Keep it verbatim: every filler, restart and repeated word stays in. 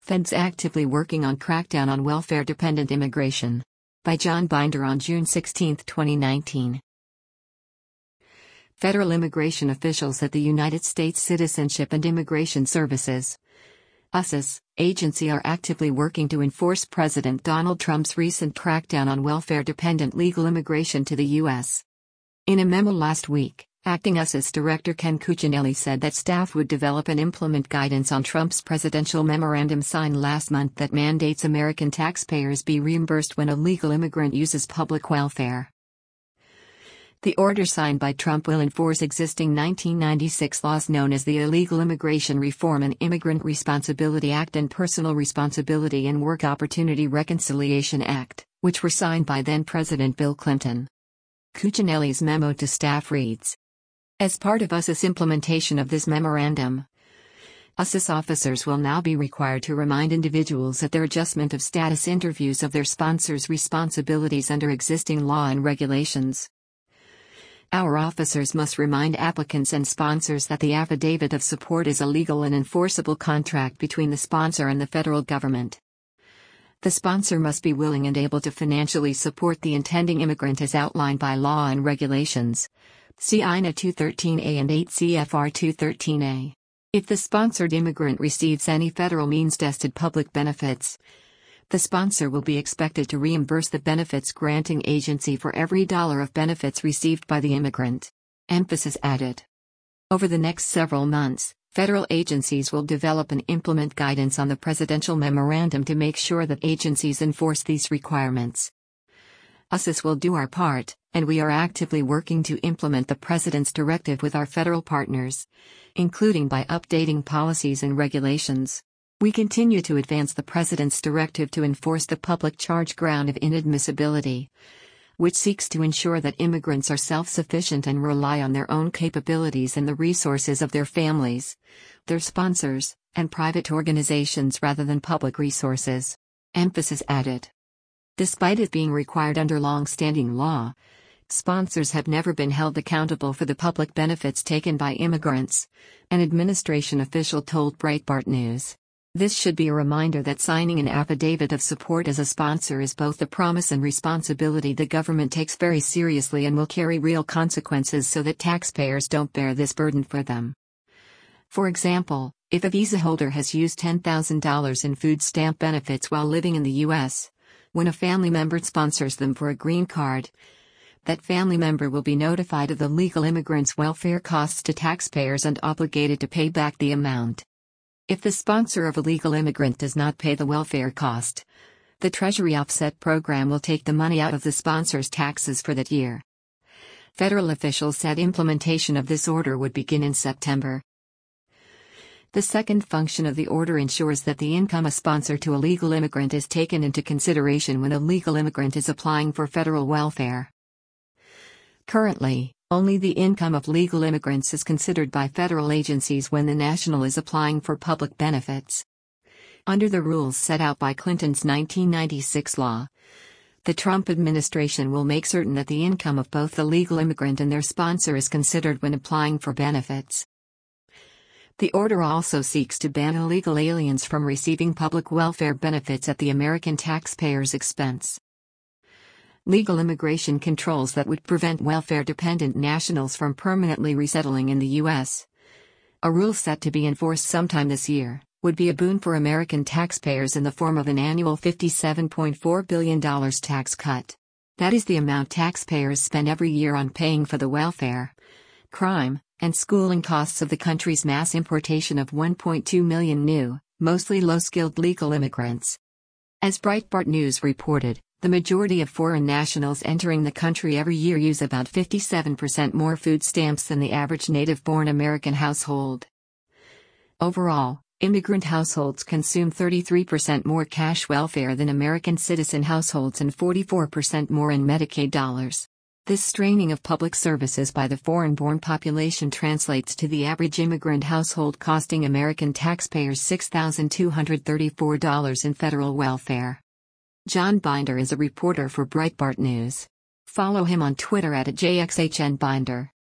Feds actively working on crackdown on welfare-dependent immigration. By John Binder on June sixteenth, twenty nineteen. Federal immigration officials at the United States Citizenship and Immigration Services U S C I S agency are actively working to enforce President Donald Trump's recent crackdown on welfare-dependent legal immigration to the U S In a memo last week, Acting U S C I S Director Ken Cuccinelli said that staff would develop and implement guidance on Trump's presidential memorandum signed last month that mandates American taxpayers be reimbursed when a legal immigrant uses public welfare. The order signed by Trump will enforce existing nineteen ninety-six laws known as the Illegal Immigration Reform and Immigrant Responsibility Act and Personal Responsibility and Work Opportunity Reconciliation Act, which were signed by then-President Bill Clinton. Cuccinelli's memo to staff reads: As part of U S C I S implementation of this memorandum, U S C I S officers will now be required to remind individuals at their adjustment of status interviews of their sponsors' responsibilities under existing law and regulations. Our officers must remind applicants and sponsors that the affidavit of support is a legal and enforceable contract between the sponsor and the federal government. The sponsor must be willing and able to financially support the intending immigrant as outlined by law and regulations. See I N A two thirteen A and eight C F R two thirteen A. If the sponsored immigrant receives any federal means-tested public benefits, the sponsor will be expected to reimburse the benefits granting agency for every dollar of benefits received by the immigrant. Emphasis added. Over the next several months, federal agencies will develop and implement guidance on the presidential memorandum to make sure that agencies enforce these requirements. U S C I S will do our part, and we are actively working to implement the President's directive with our federal partners, including by updating policies and regulations. We continue to advance the President's directive to enforce the public charge ground of inadmissibility, which seeks to ensure that immigrants are self-sufficient and rely on their own capabilities and the resources of their families, their sponsors, and private organizations rather than public resources. Emphasis added. Despite it being required under long-standing law, sponsors have never been held accountable for the public benefits taken by immigrants, an administration official told Breitbart News. This should be a reminder that signing an affidavit of support as a sponsor is both a promise and responsibility the government takes very seriously and will carry real consequences so that taxpayers don't bear this burden for them. For example, if a visa holder has used ten thousand dollars in food stamp benefits while living in the U S, when a family member sponsors them for a green card, that family member will be notified of the legal immigrant's welfare costs to taxpayers and obligated to pay back the amount. If the sponsor of a legal immigrant does not pay the welfare cost, the Treasury Offset Program will take the money out of the sponsor's taxes for that year. Federal officials said implementation of this order would begin in September. The second function of the order ensures that the income a sponsor to a legal immigrant is taken into consideration when a legal immigrant is applying for federal welfare. Currently, only the income of legal immigrants is considered by federal agencies when the national is applying for public benefits. Under the rules set out by Clinton's nineteen ninety-six law, the Trump administration will make certain that the income of both the legal immigrant and their sponsor is considered when applying for benefits. The order also seeks to ban illegal aliens from receiving public welfare benefits at the American taxpayer's expense. Legal immigration controls that would prevent welfare-dependent nationals from permanently resettling in the U S, a rule set to be enforced sometime this year, would be a boon for American taxpayers in the form of an annual fifty-seven point four billion dollars tax cut. That is the amount taxpayers spend every year on paying for the welfare, crime, and schooling costs of the country's mass importation of one point two million new, mostly low-skilled legal immigrants. As Breitbart News reported, the majority of foreign nationals entering the country every year use about fifty-seven percent more food stamps than the average native-born American household. Overall, immigrant households consume thirty-three percent more cash welfare than American citizen households and forty-four percent more in Medicaid dollars. This straining of public services by the foreign-born population translates to the average immigrant household costing American taxpayers six thousand two hundred thirty-four dollars in federal welfare. John Binder is a reporter for Breitbart News. Follow him on Twitter at J X H N Binder.